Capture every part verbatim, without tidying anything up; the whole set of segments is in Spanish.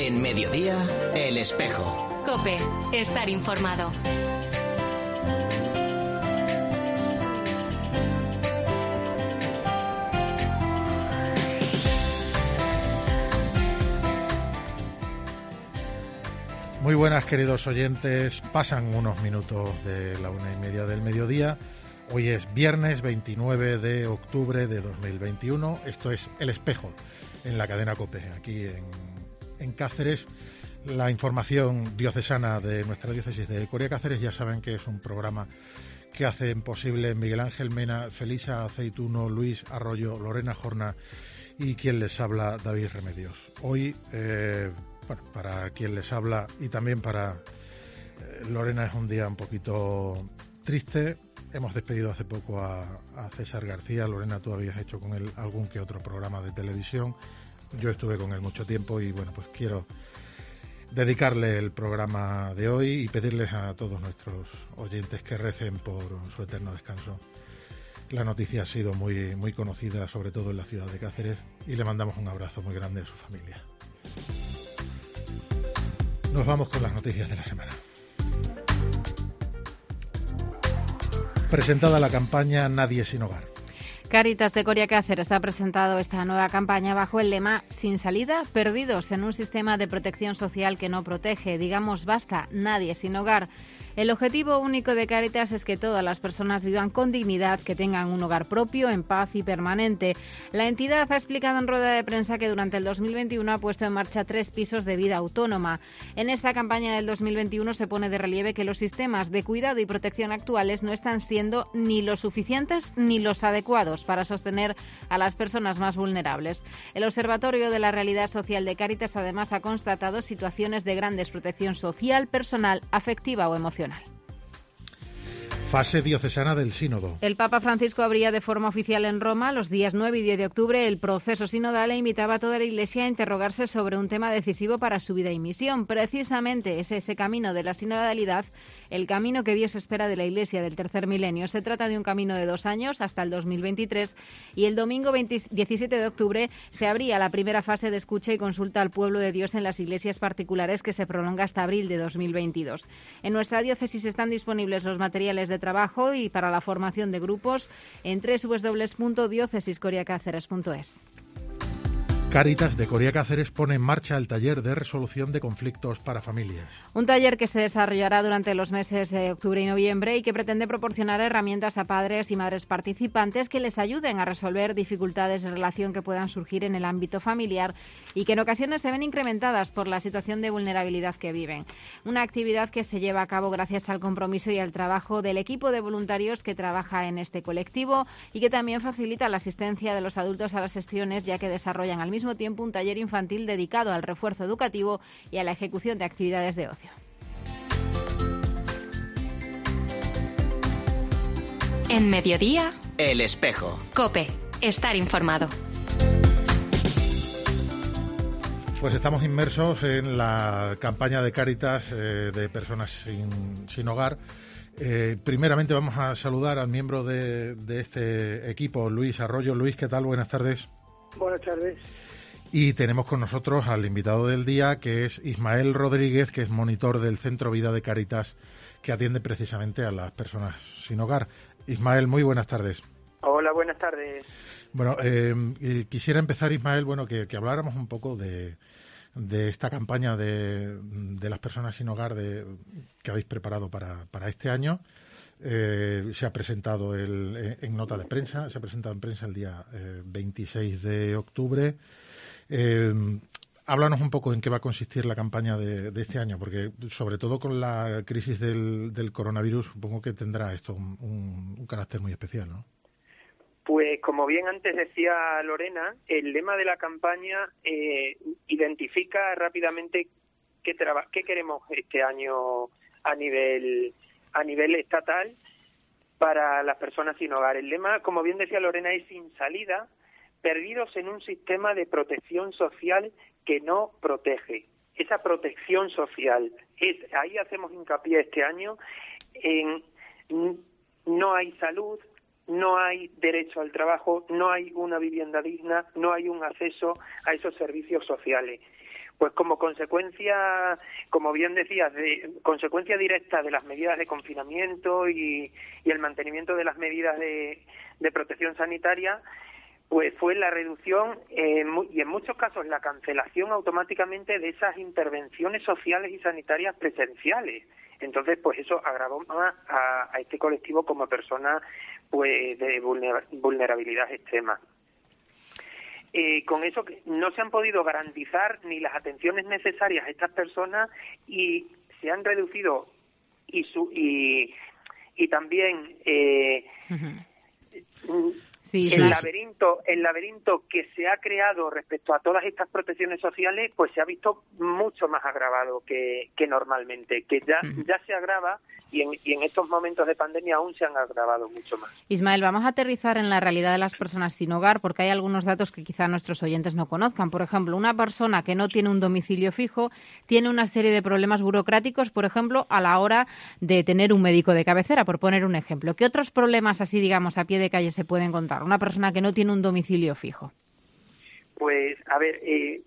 En Mediodía, El Espejo. COPE, estar informado. Muy buenas, queridos oyentes. Pasan unos minutos de la una y media del mediodía. Hoy es viernes veintinueve de octubre de dos mil veintiuno. Esto es El Espejo, en la cadena COPE, aquí en, en Cáceres. La información diocesana de nuestra diócesis de Coria Cáceres, ya saben que es un programa que hacen posible Miguel Ángel Mena, Felisa Aceituno, Luis Arroyo, Lorena Jorna y quien les habla, David Remedios. Hoy, eh, bueno, para quien les habla y también para eh, Lorena es un día un poquito triste. Hemos despedido hace poco a, a César García. Lorena, tú habías hecho con él algún que otro programa de televisión. Yo estuve con él mucho tiempo y bueno, pues quiero dedicarle el programa de hoy y pedirles a todos nuestros oyentes que recen por su eterno descanso. La noticia ha sido muy, muy conocida, sobre todo en la ciudad de Cáceres, y le mandamos un abrazo muy grande a su familia. Nos vamos con las noticias de la semana. Presentada la campaña Nadie sin Hogar. Cáritas de Coria Cáceres ha presentado esta nueva campaña bajo el lema Sin salida, perdidos en un sistema de protección social que no protege. Digamos basta, nadie sin hogar. El objetivo único de Cáritas es que todas las personas vivan con dignidad, que tengan un hogar propio, en paz y permanente. La entidad ha explicado en rueda de prensa que durante el dos mil veintiuno ha puesto en marcha tres pisos de vida autónoma. En esta campaña del dos mil veintiuno se pone de relieve que los sistemas de cuidado y protección actuales no están siendo ni los suficientes ni los adecuados para sostener a las personas más vulnerables. El Observatorio de la Realidad Social de Cáritas además ha constatado situaciones de gran desprotección social, personal, afectiva o emocional. Fase diocesana del sínodo. El Papa Francisco abría de forma oficial en Roma los días nueve y diez de octubre el proceso sinodal e invitaba a toda la Iglesia a interrogarse sobre un tema decisivo para su vida y misión. Precisamente es ese camino de la sinodalidad el camino que Dios espera de la Iglesia del tercer milenio. Se trata de un camino de dos años hasta el dos mil veintitrés y el domingo diecisiete de octubre se abría la primera fase de escucha y consulta al pueblo de Dios en las iglesias particulares que se prolonga hasta abril de dos mil veintidós. En nuestra diócesis están disponibles los materiales de trabajo y para la formación de grupos en doble u doble u doble u punto diócesis coria cáceres punto es. Cáritas de Coria Cáceres pone en marcha el taller de resolución de conflictos para familias. Un taller que se desarrollará durante los meses de octubre y noviembre y que pretende proporcionar herramientas a padres y madres participantes que les ayuden a resolver dificultades de relación que puedan surgir en el ámbito familiar y que en ocasiones se ven incrementadas por la situación de vulnerabilidad que viven. Una actividad que se lleva a cabo gracias al compromiso y al trabajo del equipo de voluntarios que trabaja en este colectivo y que también facilita la asistencia de los adultos a las sesiones, ya que desarrollan al mismo tiempo un taller infantil dedicado al refuerzo educativo y a la ejecución de actividades de ocio. En Mediodía, El Espejo. COPE, estar informado. Pues estamos inmersos en la campaña de Cáritas eh, de personas sin, sin hogar. Eh, primeramente vamos a saludar al miembro de, de este equipo, Luis Arroyo. Luis, ¿qué tal? Buenas tardes. Buenas tardes. Y tenemos con nosotros al invitado del día, que es Ismael Rodríguez, que es monitor del Centro Vida de Cáritas, que atiende precisamente a las personas sin hogar. Ismael, muy buenas tardes. Hola, buenas tardes. Bueno, eh, quisiera empezar, Ismael, bueno, que, que habláramos un poco de, de esta campaña de, de las personas sin hogar de, que habéis preparado para, para este año. Eh, se ha presentado el, en nota de prensa, se ha presentado en prensa el día eh, veintiséis de octubre. Eh, háblanos un poco en qué va a consistir la campaña de, de este año, porque sobre todo con la crisis del, del coronavirus, supongo que tendrá esto un, un, un carácter muy especial, ¿no? Pues como bien antes decía Lorena, el lema de la campaña eh, identifica rápidamente qué, traba, qué queremos este año a nivel a nivel estatal para las personas sin hogar. El lema, como bien decía Lorena, es sin salida, perdidos en un sistema de protección social que no protege. Esa protección social, es ahí hacemos hincapié este año en no hay salud, no hay derecho al trabajo, no hay una vivienda digna, no hay un acceso a esos servicios sociales. Pues como consecuencia, como bien decías, de consecuencia directa de las medidas de confinamiento y, y el mantenimiento de las medidas de, de protección sanitaria, pues fue la reducción eh, y en muchos casos la cancelación automáticamente de esas intervenciones sociales y sanitarias presenciales. Entonces, pues eso agravó más a, a este colectivo como persona pues de vulnerabilidad extrema. Eh, con eso no se han podido garantizar ni las atenciones necesarias a estas personas y se han reducido y su y y también eh, uh-huh. Sí, el laberinto, el laberinto que se ha creado respecto a todas estas protecciones sociales, pues se ha visto mucho más agravado que, que normalmente, que ya, uh-huh. ya se agrava y en, y en estos momentos de pandemia aún se han agravado mucho más. Ismael, vamos a aterrizar en la realidad de las personas sin hogar, porque hay algunos datos que quizá nuestros oyentes no conozcan. Por ejemplo, una persona que no tiene un domicilio fijo tiene una serie de problemas burocráticos, por ejemplo, a la hora de tener un médico de cabecera, por poner un ejemplo. ¿Qué otros problemas así, digamos, a pie de calle se pueden encontrar una persona que no tiene un domicilio fijo? Pues, a ver, eh,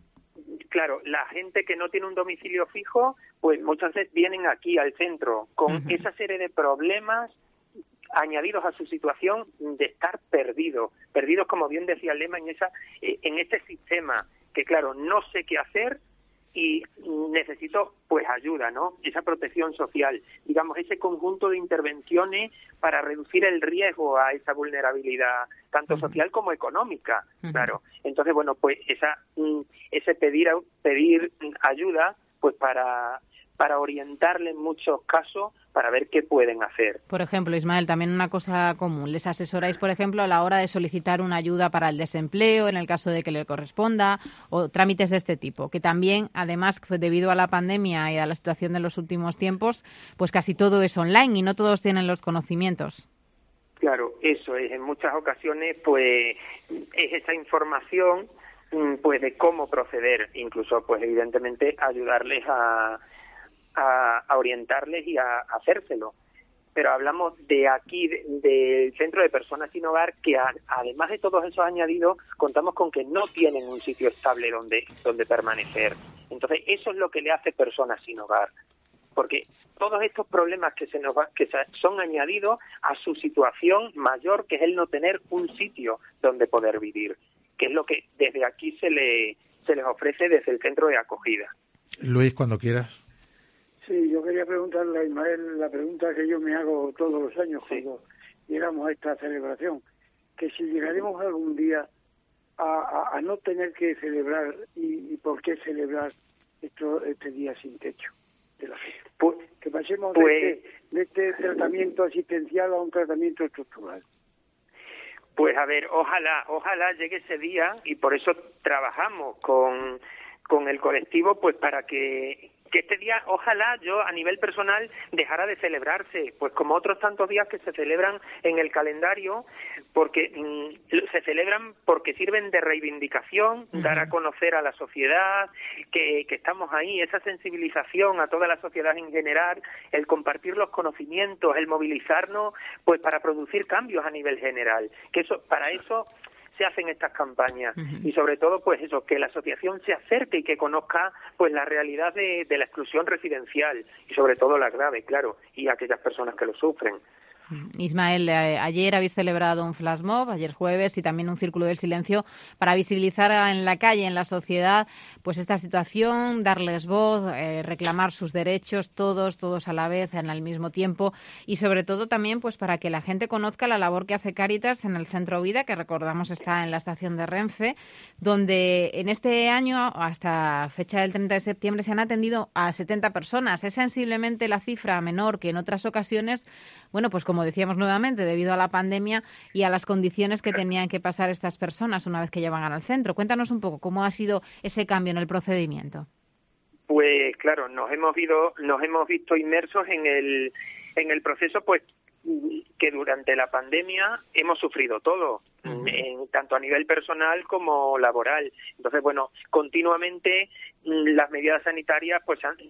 claro, la gente que no tiene un domicilio fijo, pues muchas veces vienen aquí al centro con uh-huh. esa serie de problemas añadidos a su situación de estar perdidos, perdidos, como bien decía el lema, en esa, eh, en este sistema que, claro, no sé qué hacer y necesito pues ayuda, ¿no? Esa protección social, digamos, ese conjunto de intervenciones para reducir el riesgo a esa vulnerabilidad, tanto uh-huh. social como económica, uh-huh. claro. Entonces, bueno, pues esa ese pedir pedir ayuda, pues para para orientarle en muchos casos para ver qué pueden hacer. Por ejemplo, Ismael, también una cosa común. ¿Les asesoráis, por ejemplo, a la hora de solicitar una ayuda para el desempleo, en el caso de que le corresponda, o trámites de este tipo? Que también, además, debido a la pandemia y a la situación de los últimos tiempos, pues casi todo es online y no todos tienen los conocimientos. Claro, eso es. En muchas ocasiones, pues, es esa información, pues, de cómo proceder. Incluso, pues, evidentemente, ayudarles a... A, a orientarles y a, a hacérselo. Pero hablamos de aquí, del de Centro de Personas Sin Hogar, que a, además de todos esos añadidos, contamos con que no tienen un sitio estable donde, donde permanecer. Entonces, eso es lo que le hace Personas Sin Hogar. Porque todos estos problemas que, se nos va, que son añadidos a su situación mayor, que es el no tener un sitio donde poder vivir, que es lo que desde aquí se, le, se les ofrece desde el centro de acogida. Luis, cuando quieras. Sí, yo quería preguntarle a Ismael la pregunta que yo me hago todos los años sí. cuando llegamos a esta celebración, que si llegaremos algún día a, a, a no tener que celebrar y, y por qué celebrar esto, este día sin techo de la gente. Pues, que pasemos pues, de, este, de este tratamiento asistencial a un tratamiento estructural. Pues a ver, ojalá, ojalá llegue ese día y por eso trabajamos con, con el colectivo, pues para que que este día, ojalá yo a nivel personal dejara de celebrarse, pues como otros tantos días que se celebran en el calendario, porque mmm, se celebran porque sirven de reivindicación, uh-huh. dar a conocer a la sociedad que, que estamos ahí, esa sensibilización a toda la sociedad en general, el compartir los conocimientos, el movilizarnos, pues para producir cambios a nivel general, que eso, para eso se hacen estas campañas uh-huh. y sobre todo pues eso, que la asociación se acerque y que conozca pues la realidad de, de la exclusión residencial y sobre todo la grave, claro, y aquellas personas que lo sufren. Ismael, eh, ayer habéis celebrado un flash mob, ayer jueves, y también un círculo del silencio para visibilizar en la calle, en la sociedad, pues esta situación, darles voz, eh, reclamar sus derechos, todos, todos a la vez, en el mismo tiempo, y sobre todo también pues para que la gente conozca la labor que hace Cáritas en el Centro Vida, que recordamos está en la estación de Renfe, donde en este año, hasta fecha del treinta de septiembre, se han atendido a setenta personas. Es sensiblemente la cifra menor que en otras ocasiones, bueno, pues como decíamos nuevamente, debido a la pandemia y a las condiciones que tenían que pasar estas personas una vez que llegan al centro. Cuéntanos un poco cómo ha sido ese cambio en el procedimiento. Pues claro, nos hemos visto, nos hemos visto inmersos en el en el proceso, pues que durante la pandemia hemos sufrido todo, uh-huh. en, tanto a nivel personal como laboral. Entonces, bueno, continuamente las medidas sanitarias pues han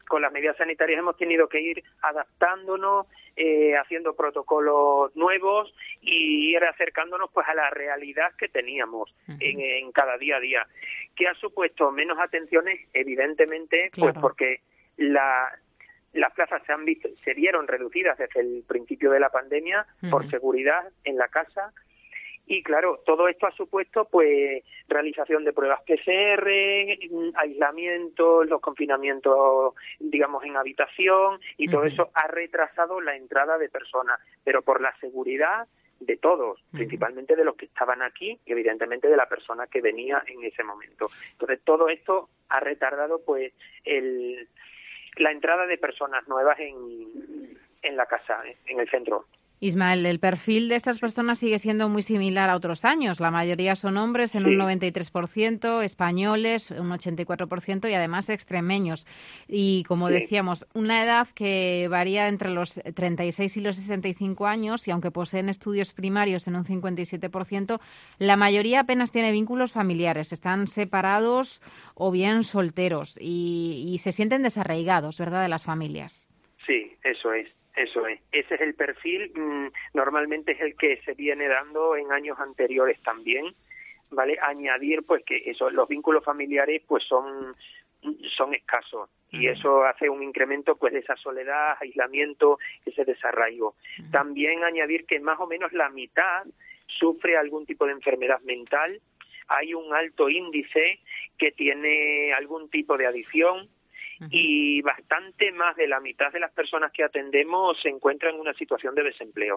con las medidas sanitarias hemos tenido que ir adaptándonos, eh, haciendo protocolos nuevos y ir acercándonos pues a la realidad que teníamos uh-huh. en, en cada día a día. ¿Qué ha supuesto? Menos atenciones, evidentemente, claro. pues porque la... las plazas se han visto, se vieron reducidas desde el principio de la pandemia uh-huh. por seguridad en la casa. Y claro, todo esto ha supuesto pues realización de pruebas P C R, aislamiento, los confinamientos, digamos, en habitación, y todo uh-huh. eso ha retrasado la entrada de personas, pero por la seguridad de todos, uh-huh. principalmente de los que estaban aquí y evidentemente de la persona que venía en ese momento. Entonces todo esto ha retardado pues el la entrada de personas nuevas en, en la casa, en el centro. Ismael, el perfil de estas personas sigue siendo muy similar a otros años. La mayoría son hombres en sí. un noventa y tres por ciento, españoles un ochenta y cuatro por ciento y además extremeños. Y como sí. decíamos, una edad que varía entre los treinta y seis y los sesenta y cinco años, y aunque poseen estudios primarios en un cincuenta y siete por ciento, la mayoría apenas tiene vínculos familiares. Están separados o bien solteros y, y se sienten desarraigados, ¿verdad?, de las familias. Sí, eso es. Eso es, ese es el perfil, mmm, normalmente es el que se viene dando en años anteriores también, ¿vale? Añadir pues que eso, los vínculos familiares pues son son escasos y eso hace un incremento pues de esa soledad, aislamiento, ese desarraigo. Uh-huh. También añadir que más o menos la mitad sufre algún tipo de enfermedad mental, hay un alto índice que tiene algún tipo de adicción, y bastante más de la mitad de las personas que atendemos se encuentran en una situación de desempleo.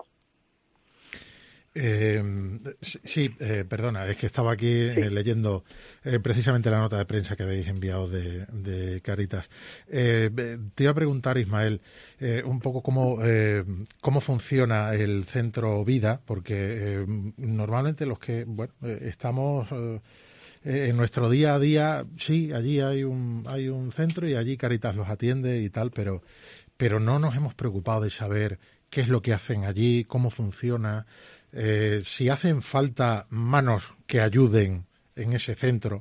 Eh, sí, eh, perdona, es que estaba aquí sí. eh, leyendo eh, precisamente la nota de prensa que habéis enviado de, de Cáritas. Eh, te iba a preguntar, Ismael, eh, un poco cómo, eh, cómo funciona el Centro Vida, porque eh, normalmente los que bueno eh, estamos... Eh, en nuestro día a día, sí, allí hay un hay un centro y allí Cáritas los atiende y tal, pero pero no nos hemos preocupado de saber qué es lo que hacen allí, cómo funciona, eh, si hacen falta manos que ayuden en ese centro.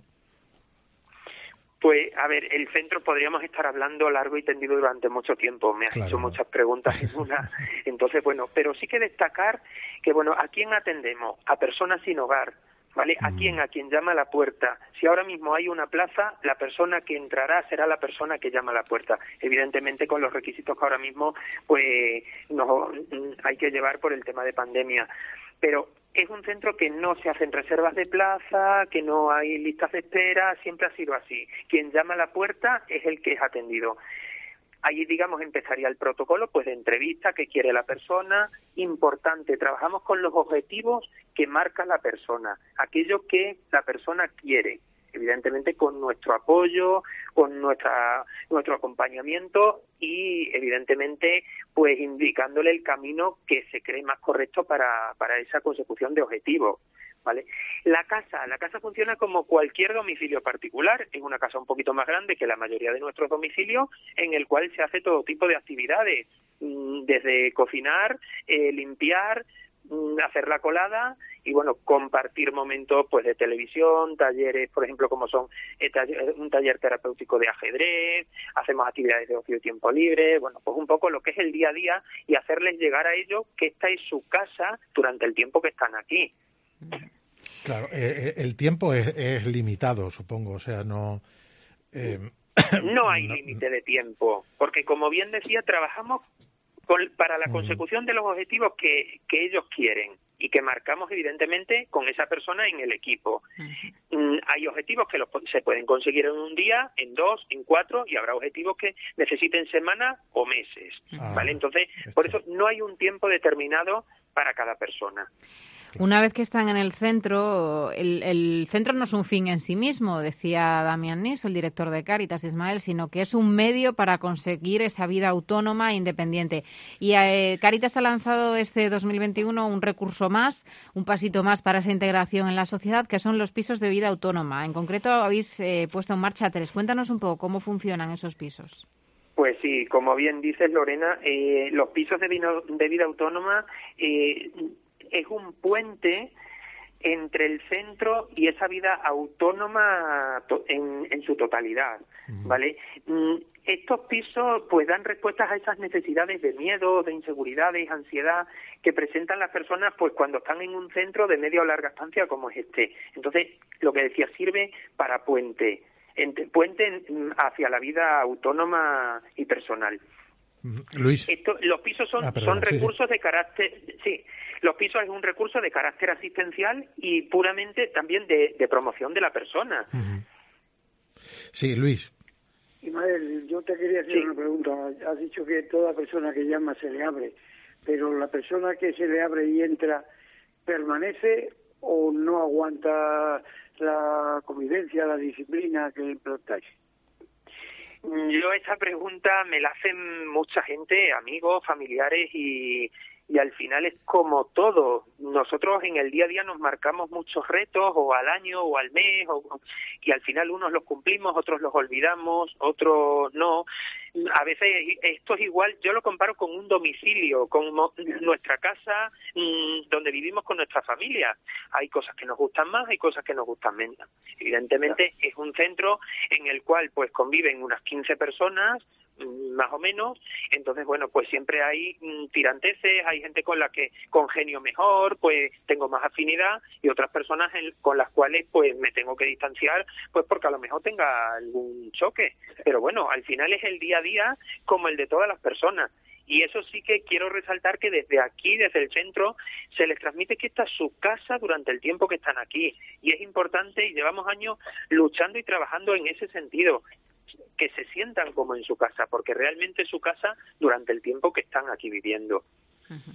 Pues, a ver, el centro podríamos estar hablando largo y tendido durante mucho tiempo. Me has claro. hecho muchas preguntas en una. Entonces, bueno, pero sí que destacar que, bueno, ¿a quién atendemos? A personas sin hogar. ¿Vale? ¿A quién? A quien llama a la puerta. Si ahora mismo hay una plaza, la persona que entrará será la persona que llama a la puerta. Evidentemente con los requisitos que ahora mismo pues nos hay que llevar por el tema de pandemia. Pero es un centro que no se hacen reservas de plaza, que no hay listas de espera, siempre ha sido así. Quien llama a la puerta es el que es atendido. Allí, digamos, empezaría el protocolo pues de entrevista que quiere la persona. Importante, trabajamos con los objetivos que marca la persona, aquello que la persona quiere, evidentemente con nuestro apoyo, con nuestra nuestro acompañamiento y evidentemente pues indicándole el camino que se cree más correcto para, para esa consecución de objetivos. ¿Vale? La casa, la casa funciona como cualquier domicilio particular, es una casa un poquito más grande que la mayoría de nuestros domicilios, en el cual se hace todo tipo de actividades, desde cocinar, eh, limpiar, hacer la colada y bueno, compartir momentos pues de televisión, talleres, por ejemplo, como son eh, taller, un taller terapéutico de ajedrez, hacemos actividades de ocio y tiempo libre, bueno, pues un poco lo que es el día a día y hacerles llegar a ellos que esta es su casa durante el tiempo que están aquí. Claro, eh, el tiempo es, es limitado, supongo, o sea, no... Eh, no hay no, límite de tiempo, porque como bien decía, trabajamos con, para la consecución de los objetivos que, que ellos quieren y que marcamos evidentemente con esa persona en el equipo. Uh-huh. Hay objetivos que los, se pueden conseguir en un día, en dos, en cuatro, y habrá objetivos que necesiten semanas o meses, ah, ¿vale? Entonces, esto. Por eso no hay un tiempo determinado para cada persona. Una vez que están en el centro, el, el centro no es un fin en sí mismo, decía Damián Niso, el director de Cáritas, Ismael, sino que es un medio para conseguir esa vida autónoma e independiente. Y eh, Cáritas ha lanzado este dos mil veintiuno un recurso más, un pasito más para esa integración en la sociedad, que son los pisos de vida autónoma. En concreto, habéis eh, puesto en marcha tres. Cuéntanos un poco cómo funcionan esos pisos. Pues sí, como bien dices, Lorena, eh, los pisos de vida, de vida autónoma... Eh, es un puente entre el centro y esa vida autónoma en, en su totalidad, ¿vale? Estos pisos pues dan respuestas a esas necesidades de miedo, de inseguridades, ansiedad que presentan las personas pues cuando están en un centro de media o larga estancia como es este. Entonces, lo que decía, sirve para puente, entre, puente hacia la vida autónoma y personal. Luis. Esto, los pisos son, ah, perdón, son recursos sí, sí. de carácter, sí, los pisos es un recurso de carácter asistencial y puramente también de, de promoción de la persona. Uh-huh. Sí, Luis. Ismael, yo te quería hacer sí. una pregunta. Has dicho que toda persona que llama se le abre, pero la persona que se le abre y entra, ¿permanece o no aguanta la convivencia, la disciplina que implantáis? Yo esa pregunta me la hacen mucha gente, amigos, familiares y, y al final es como todo. Nosotros en el día a día nos marcamos muchos retos o al año o al mes o, y al final unos los cumplimos, otros los olvidamos, otros no. A veces esto es igual, yo lo comparo con un domicilio, con nuestra casa mmm, donde vivimos con nuestra familia. Hay cosas que nos gustan más, hay cosas que nos gustan menos. Evidentemente es un centro en el cual pues conviven unas quince personas, más o menos, entonces bueno, pues siempre hay mm, tiranteses, hay gente con la que congenio mejor, pues tengo más afinidad y otras personas en, con las cuales pues me tengo que distanciar, pues porque a lo mejor tenga algún choque, pero bueno, al final es el día a día como el de todas las personas. Y eso sí que quiero resaltar que desde aquí, desde el centro, se les transmite que esta es su casa durante el tiempo que están aquí. Y es importante y llevamos años luchando y trabajando en ese sentido, que se sientan como en su casa, porque realmente es su casa durante el tiempo que están aquí viviendo. Uh-huh.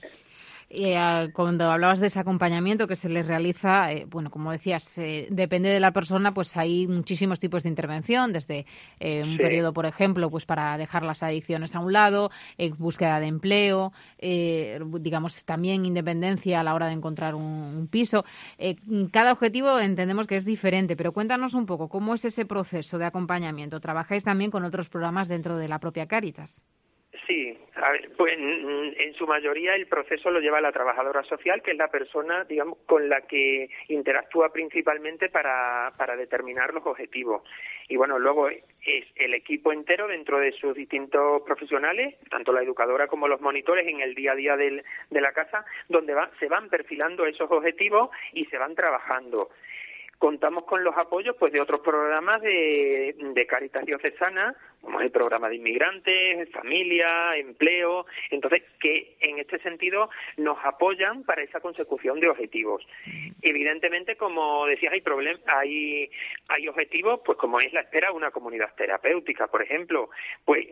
Y, uh, cuando hablabas de ese acompañamiento que se les realiza, eh, bueno, como decías, eh, depende de la persona, pues hay muchísimos tipos de intervención, desde eh, un sí. periodo, por ejemplo, pues para dejar las adicciones a un lado, eh, búsqueda de empleo, eh, digamos, también independencia a la hora de encontrar un, un piso. Eh, cada objetivo entendemos que es diferente, pero cuéntanos un poco, ¿cómo es ese proceso de acompañamiento? ¿Trabajáis también con otros programas dentro de la propia Cáritas? Sí, a ver, pues en su mayoría el proceso lo lleva la trabajadora social, que es la persona, digamos, con la que interactúa principalmente para, para determinar los objetivos. Y bueno, luego es el equipo entero dentro de sus distintos profesionales, tanto la educadora como los monitores en el día a día del, de la casa, donde va, se van perfilando esos objetivos y se van trabajando. Contamos con los apoyos pues de otros programas de, de Cáritas Diocesana, como es el programa de inmigrantes, familia, empleo, entonces que en este sentido nos apoyan para esa consecución de objetivos. Evidentemente, como decías, hay problem- hay hay objetivos, pues como es la espera de una comunidad terapéutica, por ejemplo, pues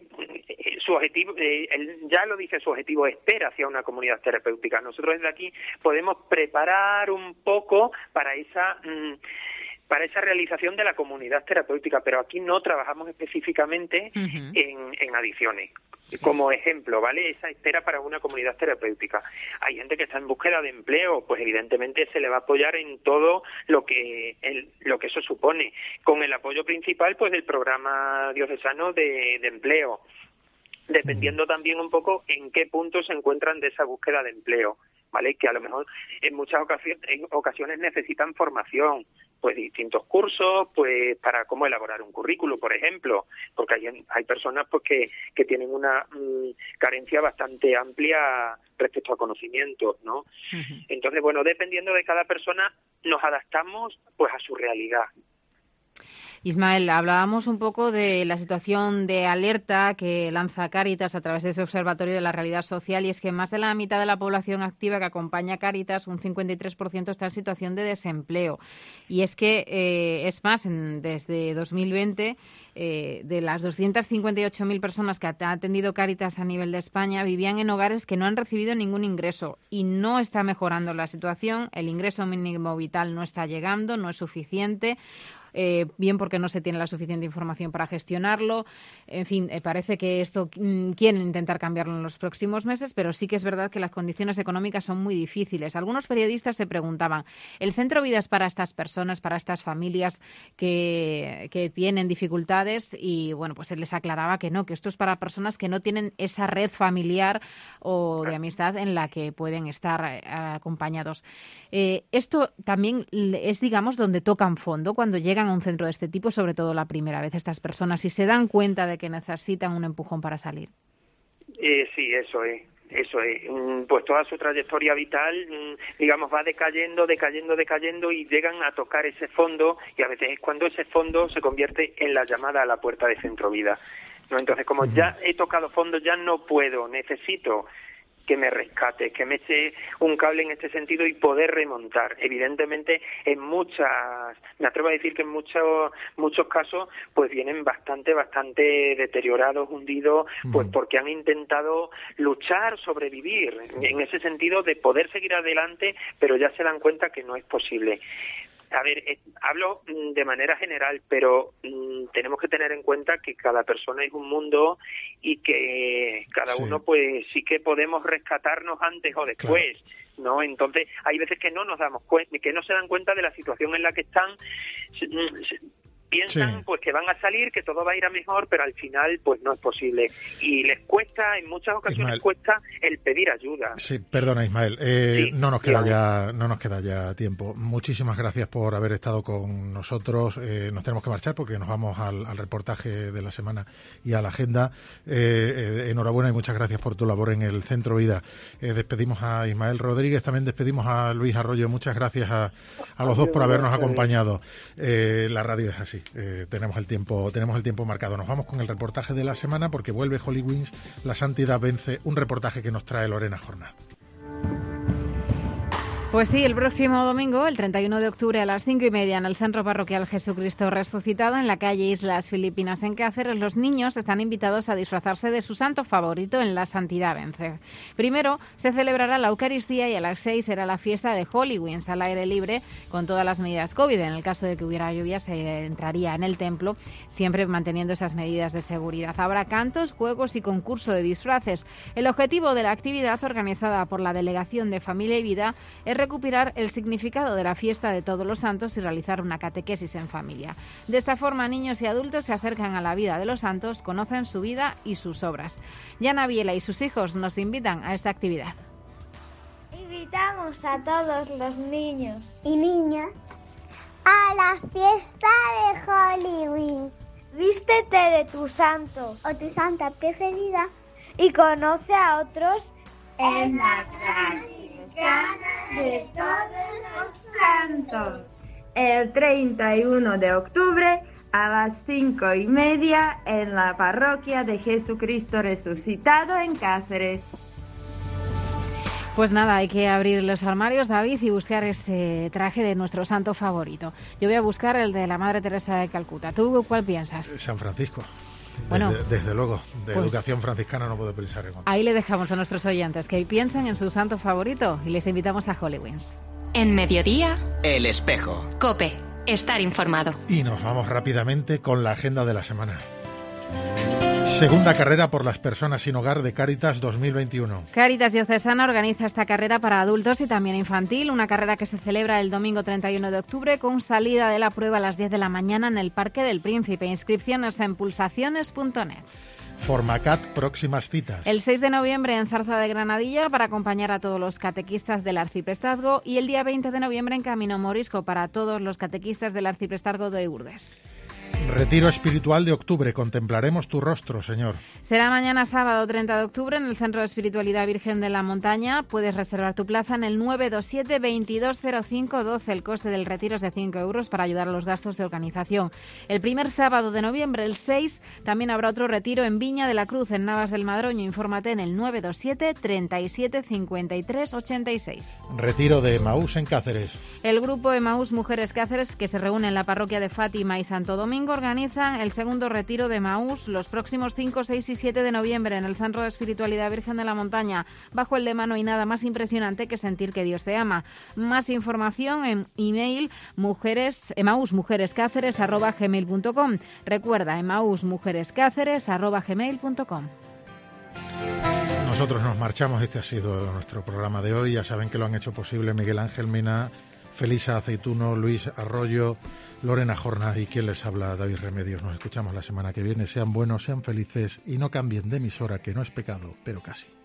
su objetivo, eh, él ya lo dice, su objetivo es espera hacia una comunidad terapéutica. Nosotros desde aquí podemos preparar un poco para esa mmm, para esa realización de la comunidad terapéutica, pero aquí no trabajamos específicamente uh-huh. en, en adicciones. Sí. Como ejemplo, ¿vale? Esa espera para una comunidad terapéutica. Hay gente que está en búsqueda de empleo, pues evidentemente se le va a apoyar en todo lo que el, lo que eso supone, con el apoyo principal pues del programa diocesano de, de empleo, dependiendo también un poco en qué punto se encuentran de esa búsqueda de empleo, ¿vale? Que a lo mejor en muchas ocasiones, en ocasiones necesitan formación, pues distintos cursos, pues para cómo elaborar un currículo, por ejemplo, porque hay hay personas pues que, que tienen una mmm, carencia bastante amplia respecto a conocimientos, ¿no? Uh-huh. Entonces, bueno, dependiendo de cada persona, nos adaptamos pues a su realidad. Ismael, hablábamos un poco de la situación de alerta que lanza Cáritas a través de ese observatorio de la realidad social, y es que más de la mitad de la población activa que acompaña a Cáritas, un cincuenta y tres por ciento, está en situación de desempleo. Y es que, eh, es más, en, desde dos mil veinte, eh, de las doscientas cincuenta y ocho mil personas que ha atendido Cáritas a nivel de España, vivían en hogares que no han recibido ningún ingreso, y no está mejorando la situación. El ingreso mínimo vital no está llegando, no es suficiente. eh, bien porque no se tiene la suficiente información para gestionarlo. En fin, eh, parece que esto mm, quieren intentar cambiarlo en los próximos meses, pero sí que es verdad que las condiciones económicas son muy difíciles. Algunos periodistas se preguntaban, ¿el Centro Vida es para estas personas, para estas familias que, que tienen dificultades? Y bueno, pues se les aclaraba que no, que esto es para personas que no tienen esa red familiar o de amistad en la que pueden estar eh, acompañados. Eh, esto también es, digamos, donde tocan fondo cuando llegan a un centro de este tipo, sobre todo la primera vez estas personas, y se dan cuenta de que necesitan un empujón para salir. Eh, sí, eso es. Eso es, pues toda su trayectoria vital, digamos, va decayendo, decayendo, decayendo y llegan a tocar ese fondo, y a veces es cuando ese fondo se convierte en la llamada a la puerta de Centro Vida, ¿no? Entonces, como ya he tocado fondo, ya no puedo, necesito que me rescate, que me eche un cable en este sentido y poder remontar. Evidentemente, en muchas, me atrevo a decir que en muchos muchos casos, pues vienen bastante, bastante deteriorados, hundidos, pues porque han intentado luchar, sobrevivir, en ese sentido de poder seguir adelante, pero ya se dan cuenta que no es posible. A ver, eh, hablo mm, de manera general, pero mm, tenemos que tener en cuenta que cada persona es un mundo y que cada sí. uno, pues sí que podemos rescatarnos antes o después, claro. ¿no? Entonces, hay veces que no nos damos cuenta, que no se dan cuenta de la situación en la que están. Piensan sí. pues que van a salir, que todo va a ir a mejor, pero al final pues no es posible. Y les cuesta, en muchas ocasiones Ismael. cuesta el pedir ayuda. Sí, perdona Ismael, eh, sí, no nos queda digamos. ya no nos queda ya tiempo. Muchísimas gracias por haber estado con nosotros. Eh, nos tenemos que marchar porque nos vamos al, al reportaje de la semana y a la agenda. Eh, eh, enhorabuena y muchas gracias por tu labor en el Centro Vida. Eh, despedimos a Ismael Rodríguez, también despedimos a Luis Arroyo. Muchas gracias a, a los dos por habernos acompañado. Eh, la radio es así. Eh, tenemos el tiempo tenemos el tiempo marcado. Nos vamos con el reportaje de la semana porque vuelve Holy Wings, la santidad vence, un reportaje que nos trae Lorena Jornal. Pues sí, el próximo domingo, el treinta y uno de octubre a las cinco y media en el Centro Parroquial Jesucristo Resucitado en la calle Islas Filipinas en Cáceres, los niños están invitados a disfrazarse de su santo favorito en la Santidad Vence. Primero se celebrará la Eucaristía y a las seis será la fiesta de Holy Wings al aire libre con todas las medidas COVID. En el caso de que hubiera lluvia se entraría en el templo, siempre manteniendo esas medidas de seguridad. Habrá cantos, juegos y concurso de disfraces. El objetivo de la actividad organizada por la Delegación de Familia y Vida es recuperar el significado de la fiesta de Todos los Santos y realizar una catequesis en familia. De esta forma, niños y adultos se acercan a la vida de los santos, conocen su vida y sus obras. Yana Biela y sus hijos nos invitan a esta actividad. Invitamos a todos los niños y niñas a la fiesta de Holy Wings. Vístete de tu santo o tu santa preferida y conoce a otros en la de todos los santos. El treinta y uno de octubre a las cinco y media en la parroquia de Jesucristo Resucitado en Cáceres. Pues nada, hay que abrir los armarios, David, y buscar ese traje de nuestro santo favorito. Yo voy a buscar el de la Madre Teresa de Calcuta. ¿Tú cuál piensas? San Francisco. Bueno, desde, desde luego, de pues, educación franciscana no puedo pensar en otro. Ahí le dejamos a nuestros oyentes que piensen en su santo favorito y les invitamos a Holy Wings. En Mediodía, El Espejo. COPE. Estar informado. Y nos vamos rápidamente con la agenda de la semana. Segunda carrera por las personas sin hogar de Cáritas dos mil veintiuno. Cáritas Diocesana organiza esta carrera para adultos y también infantil, una carrera que se celebra el domingo treinta y uno de octubre con salida de la prueba a las diez de la mañana en el Parque del Príncipe. Inscripciones en pulsaciones punto net. Formacat, próximas citas. El seis de noviembre en Zarza de Granadilla para acompañar a todos los catequistas del Arciprestazgo y el día veinte de noviembre en Camino Morisco para todos los catequistas del Arciprestazgo de Urdes. Retiro espiritual de octubre. Contemplaremos tu rostro, Señor. Será mañana sábado treinta de octubre en el Centro de Espiritualidad Virgen de la Montaña. Puedes reservar tu plaza en el nueve dos siete, veintidós cero cinco doce. El coste del retiro es de cinco euros para ayudar a los gastos de organización. El primer sábado de noviembre, el seis, también habrá otro retiro en Viña de la Cruz, en Navas del Madroño. Infórmate en el nueve dos siete, treinta y siete, cincuenta y tres, ochenta y seis. Retiro de Emaús en Cáceres. El grupo Emaús Mujeres Cáceres, que se reúne en la parroquia de Fátima y Santo Domingo, organizan el segundo retiro de Emaús los próximos cinco, seis y siete de noviembre en el Centro de Espiritualidad Virgen de la Montaña, bajo el lema "No hay nada más impresionante que sentir que Dios te ama". Más información en email mujeres, emausmujerescáceres arroba gmail punto com. Recuerda, emausmujerescáceres arroba gmail punto com. Nosotros nos marchamos, este ha sido nuestro programa de hoy. Ya saben que lo han hecho posible Miguel Ángel Mena, Felisa Aceituno, Luis Arroyo, Lorena Jornada y quien les habla, David Remedios. Nos escuchamos la semana que viene. Sean buenos, sean felices y no cambien de emisora, que no es pecado, pero casi.